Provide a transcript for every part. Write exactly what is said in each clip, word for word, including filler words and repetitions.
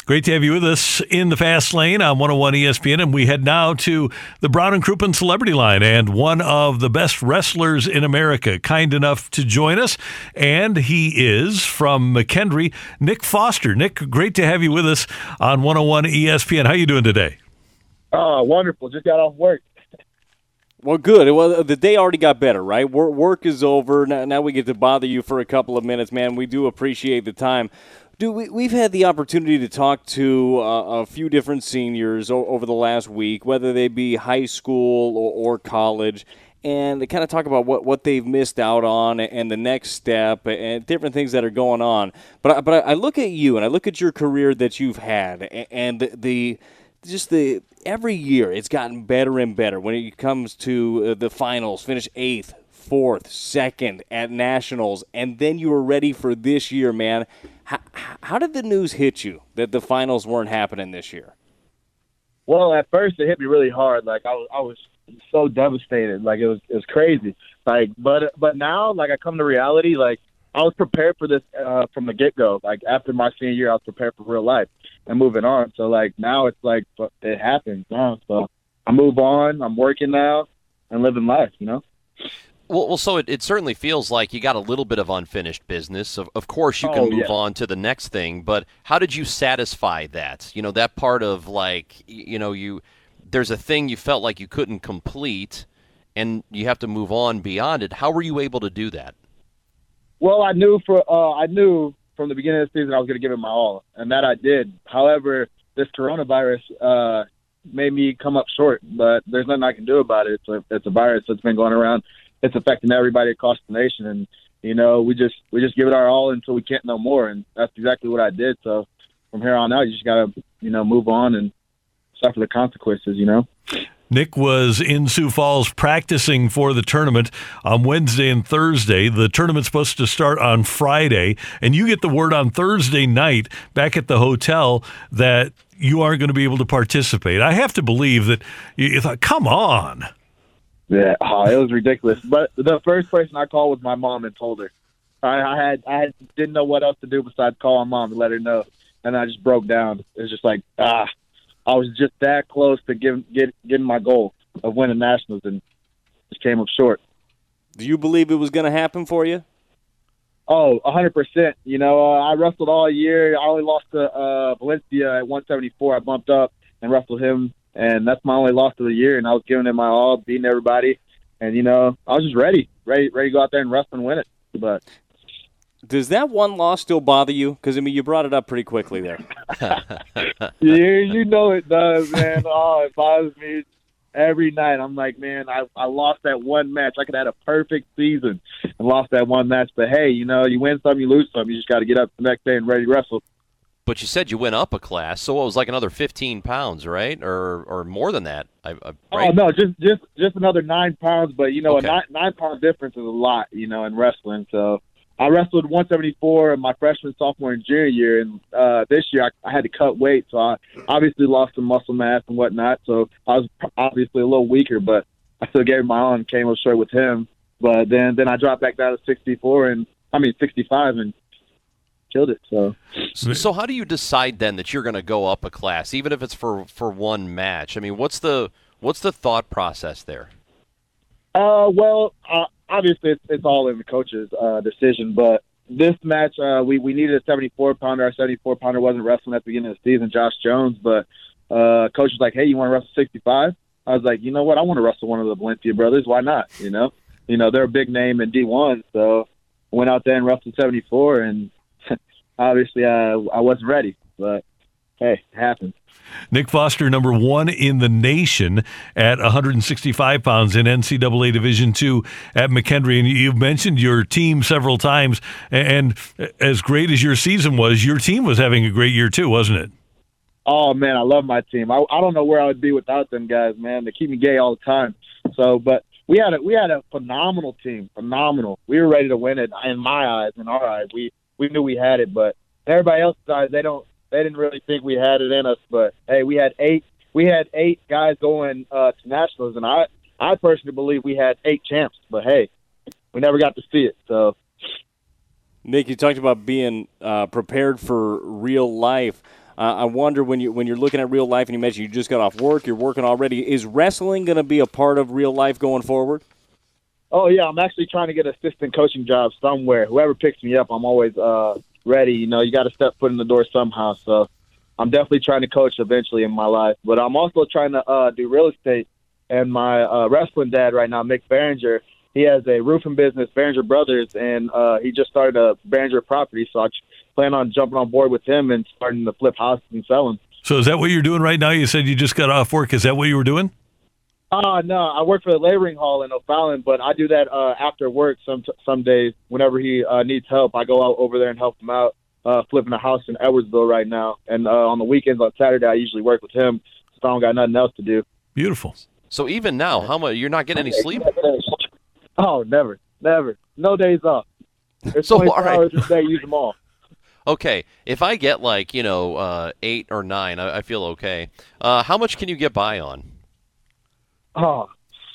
Great to have you with us in the Fast Lane on one oh one E S P N, and we head now to the Brown and Crouppen Celebrity Line, and one of the best wrestlers in America, kind enough to join us, and he is from McKendree, Nick Foster. Nick, great to have you with us on one oh one E S P N. How you doing today? Oh, wonderful. Just got off work. Well, good. Well, the day already got better, right? Work is over. Now, now we get to bother you for a couple of minutes, man. We do appreciate the time. Dude, we, we've had the opportunity to talk to uh, a few different seniors o- over the last week, whether they be high school or, or college, and they kind of talk about what, what they've missed out on and the next step and different things that are going on. But I, but I look at you and I look at your career that you've had, and the, the just the every year it's gotten better and better when it comes to the finals. Finish eighth, fourth, second at nationals, and then you were ready for this year, man. How, how did the news hit you that the finals weren't happening this year? Well, at first it hit me really hard. Like I was, I was so devastated. Like it was, it was crazy. Like, but, but now, like I come to reality. Like I was prepared for this uh, from the get go. Like after my senior year, I was prepared for real life and moving on. So like now it's like it happens now. So I move on. I'm working now and living life. You know. Well, well, so it, it certainly feels like you got a little bit of unfinished business. Of, of course, you can oh, move yeah. on to the next thing, but how did you satisfy that? You know, that part of like, you know, you there's a thing you felt like you couldn't complete, and you have to move on beyond it. How were you able to do that? Well, I knew for uh, I knew from the beginning of the season I was going to give it my all, and that I did. However, this coronavirus uh, made me come up short, but there's nothing I can do about it. It's a, it's a virus that's been going around. It's affecting everybody across the nation, and you know we just we just give it our all until we can't no more, and that's exactly what I did. So from here on out, you just gotta you know move on and suffer the consequences. You know. Nick was in Sioux Falls practicing for the tournament on Wednesday and Thursday. The tournament's supposed to start on Friday, and you get the word on Thursday night back at the hotel that you aren't going to be able to participate. I have to believe that you thought, come on. Yeah, oh, it was ridiculous. But the first person I called was my mom and told her. I, I had I had, didn't know what else to do besides call my mom and let her know, and I just broke down. It was just like ah, I was just that close to giving get, getting my goal of winning nationals, and just came up short. Do you believe it was going to happen for you? Oh, a hundred percent. You know, uh, I wrestled all year. I only lost to uh, Valencia at one seventy-four. I bumped up and wrestled him. And that's my only loss of the year, and I was giving it my all, beating everybody. And, you know, I was just ready, ready ready to go out there and wrestle and win it. But does that one loss still bother you? Because, I mean, you brought it up pretty quickly there. yeah, you know it does, man. Oh, it bothers me every night. I'm like, man, I, I lost that one match. I could have had a perfect season and lost that one match. But, hey, you know, you win some, you lose some. You just got to get up the next day and ready to wrestle. But you said you went up a class, so it was like another fifteen pounds, right? Or or more than that, I, I, right? Oh, no, just just just another nine pounds. But, you know, Okay. a nine, nine-pound difference is a lot, you know, in wrestling. So I wrestled one seventy-four in my freshman, sophomore, and junior year. And uh, this year I, I had to cut weight, so I obviously lost some muscle mass and whatnot. So I was obviously a little weaker, but I still gave it my all and came up short with him. But then, then I dropped back down to sixty-four, and I mean sixty-five, and killed it. So, so how do you decide then that you're going to go up a class, even if it's for, for one match? I mean, what's the what's the thought process there? Uh, well, uh, obviously it's, it's all in the coach's uh, decision. But this match, uh, we we needed a seventy-four pounder. Our seventy-four pounder wasn't wrestling at the beginning of the season, Josh Jones. But uh, coach was like, "Hey, you want to wrestle sixty-five?" I was like, "You know what? I want to wrestle one of the Valencia brothers. Why not? You know, you know they're a big name in D one, so I went out there and wrestled seventy-four and." Obviously, I, I wasn't ready, but hey, it happens. Nick Foster, number one in the nation at one hundred sixty-five pounds in N C double A Division two at McKendree. And you've mentioned your team several times, and as great as your season was, your team was having a great year too, wasn't it? Oh, man, I love my team. I, I don't know where I would be without them guys, man. They keep me gay all the time. So, but we had a, we had a phenomenal team, phenomenal. We were ready to win it in my eyes, in our eyes. We we knew we had it, but everybody else's eyes, they don't. They didn't really think we had it in us. But hey, we had eight. We had eight guys going uh, to nationals, and I I personally believe we had eight champs. But hey, we never got to see it. So, Nick, you talked about being uh, prepared for real life. Uh, I wonder when you when you're looking at real life, and you mentioned you just got off work, you're working already. Is wrestling going to be a part of real life going forward? Oh yeah, I'm actually trying to get an assistant coaching job somewhere. Whoever picks me up, I'm always uh, ready. You know, you got to step foot in the door somehow. So I'm definitely trying to coach eventually in my life. But I'm also trying to uh, do real estate. And my uh, wrestling dad right now, Mick Behringer, he has a roofing business, Behringer Brothers, and uh, he just started a Behringer property. So I plan on jumping on board with him and starting to flip houses and sell them. So is that what you're doing right now? You said you just got off work. Is that what you were doing? Uh, no, I work for the laboring hall in O'Fallon, but I do that uh, after work some some days. Whenever he uh, needs help, I go out over there and help him out, uh, flipping a house in Edwardsville right now. And uh, on the weekends, on Saturday, I usually work with him, so I don't got nothing else to do. Beautiful. So even now, how much you're not getting any sleep? Oh, never, never. No days off. There's So, twenty-four all right. hours a day, use them all. Okay, if I get like you know uh, eight or nine, I, I feel okay. Uh, how much can you get by on? Oh,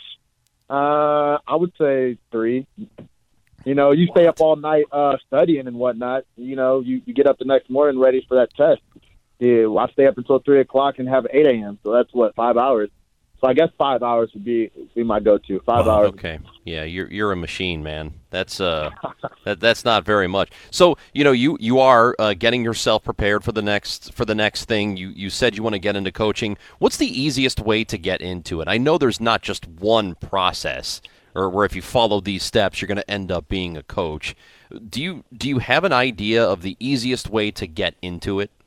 uh, I would say three. You know, you stay up all night uh, studying and whatnot. You know, you, you get up the next morning ready for that test. Yeah, I stay up until three o'clock and have eight a.m., so that's, what, five hours. So I guess five hours would be be my go-to. Five Wow, hours. Okay, yeah, you're you're a machine, man. That's uh, that that's not very much. So you know, you you are uh, getting yourself prepared for the next for the next thing. You you said you want to get into coaching. What's the easiest way to get into it? I know there's not just one process, or where if you follow these steps, you're going to end up being a coach. Do you do you have an idea of the easiest way to get into it?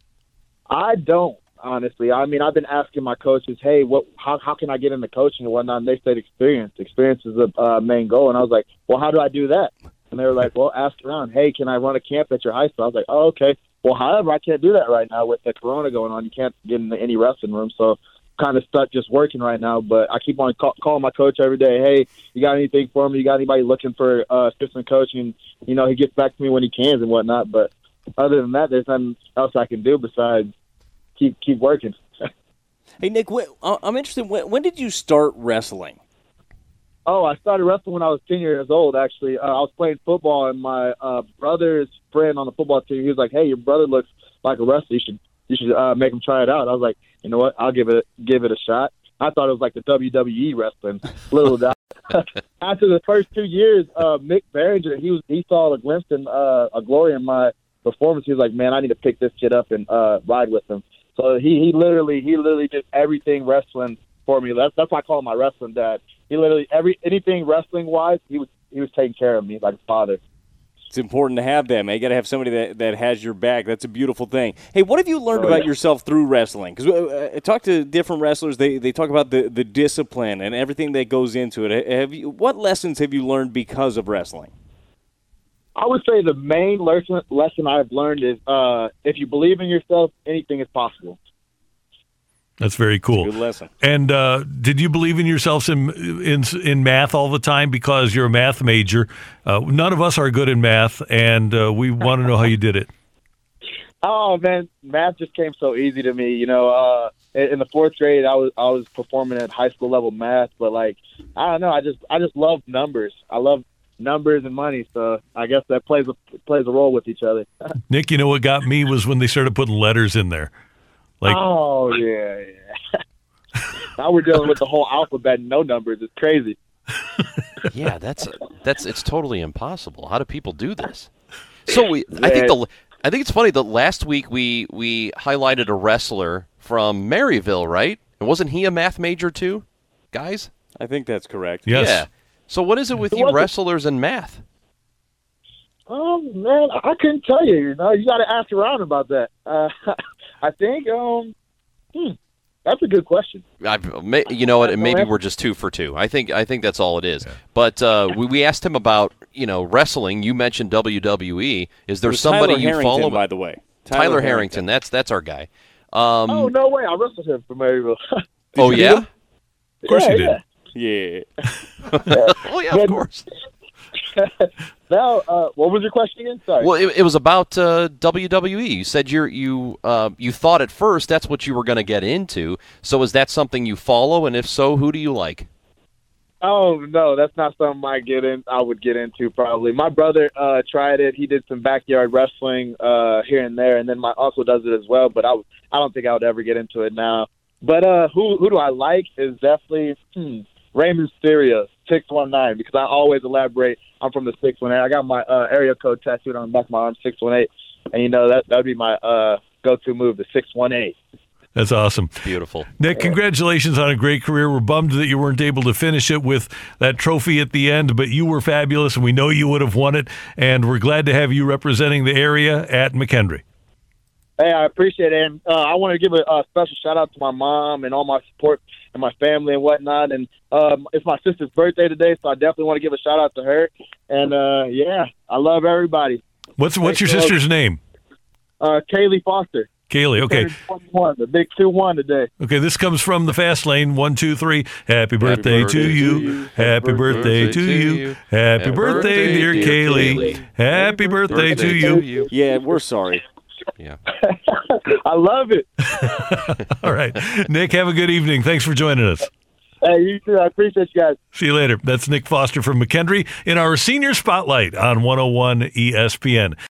I don't, honestly. I mean, I've been asking my coaches, hey, what? How, how can I get into coaching and whatnot? And they said experience. Experience is the uh, main goal. And I was like, well, how do I do that? And they were like, well, ask around. Hey, can I run a camp at your high school? I was like, oh, okay. Well, however, I can't do that right now with the corona going on. You can't get into any wrestling room. So kind of stuck just working right now. But I keep on call, calling my coach every day. Hey, you got anything for me? You got anybody looking for uh, assistant coaching? You know, he gets back to me when he can and whatnot. But other than that, there's nothing else I can do besides keep keep working. Hey, Nick, wh- I'm interested. When, when did you start wrestling? Oh, I started wrestling when I was ten years old, actually. Uh, I was playing football, and my uh, brother's friend on the football team, he was like, hey, your brother looks like a wrestler. You should you should uh, make him try it out. I was like, you know what? I'll give it give it a shot. I thought it was like the W W E wrestling. Little did I- After the first two years, uh, Mick Behringer, he was he saw a glimpse in uh, a glory in my performance. He was like, man, I need to pick this kid up and uh, ride with him. So he, he literally he literally did everything wrestling for me. That's that's why I call him my wrestling dad. He literally every anything wrestling wise, he was he was taking care of me like a father. It's important to have that, man. You got to have somebody that, that has your back. That's a beautiful thing. Hey, what have you learned Oh, about yeah. yourself through wrestling? Because uh, I talk to different wrestlers. They they talk about the, the discipline and everything that goes into it. Have you what lessons have you learned because of wrestling? I would say the main lesson lesson I've learned is uh, if you believe in yourself, anything is possible. That's very cool. Good lesson. And uh, did you believe in yourselves in, in in math all the time because you're a math major? Uh, none of us are good in math, and uh, we want to know how you did it. Oh man, math just came so easy to me. You know, uh, in, in the fourth grade, I was I was performing at high school level math, but like I don't know, I just I just love numbers. I love numbers and money, so I guess that plays a plays a role with each other. Nick, you know what got me was when they started putting letters in there. Like, oh yeah, yeah. Now we're dealing with the whole alphabet and no numbers. It's crazy. Yeah, that's that's it's totally impossible. How do people do this? So we, I think the I think it's funny that last week we we highlighted a wrestler from Maryville, right? And wasn't he a math major too, guys? I think that's correct. yes. Yeah. So what is it with It you wasn't- wrestlers and math? Oh man, I I couldn't tell you. You know, you got to ask around about that. Uh, I think um, hmm, that's a good question. I've, may- you know what? That's Maybe all right. we're just two for two. I think I think that's all it is. But uh, we, we asked him about you know wrestling. You mentioned W W E. Is there It was somebody Tyler you Harrington, follow? by the way? Tyler, Harrington. That's that's our guy. Um, Oh no way, I wrestled him from Maryville. oh you beat yeah. him? Of course yeah, you did. Yeah. Oh yeah. Of Good. course. Now, uh, what was your question again? Sorry. Well, it, it was about uh, W W E. You said you're, you uh, you thought at first that's what you were going to get into. So is that something you follow? And if so, who do you like? Oh no, that's not something I get in. I would get into probably. My brother uh, tried it. He did some backyard wrestling uh, here and there, and then my uncle does it as well. But I, I don't think I would ever get into it now. But uh, who who do I like is definitely hmm, Rey Mysterio, six one nine, because I always elaborate. I'm from the six one eight. I got my uh, area code tattooed on the back of my arm, six one eight, and you know that that would be my uh, go-to move, the six one eight. That's awesome. Beautiful. Nick, congratulations on a great career. We're bummed that you weren't able to finish it with that trophy at the end, but you were fabulous, and we know you would have won it, and we're glad to have you representing the area at McKendree. Hey, I appreciate it. And uh, I want to give a, a special shout-out to my mom and all my support and my family and whatnot. And um, it's my sister's birthday today, so I definitely want to give a shout-out to her. And, uh, yeah, I love everybody. What's what's your sister's name? Uh, Kaylee Foster. Kaylee, okay. twenty-one, the big two one today. Okay, this comes from the fast lane. One, two, three. Happy birthday, Happy birthday to you. to you. Happy birthday to you. Happy birthday, dear Kaylee. Happy birthday to you. Yeah, we're sorry. Yeah. I love it. All right. Nick, have a good evening. Thanks for joining us. Hey, you too. I appreciate you guys. See you later. That's Nick Foster from McKendree in our Senior Spotlight on one oh one E S P N.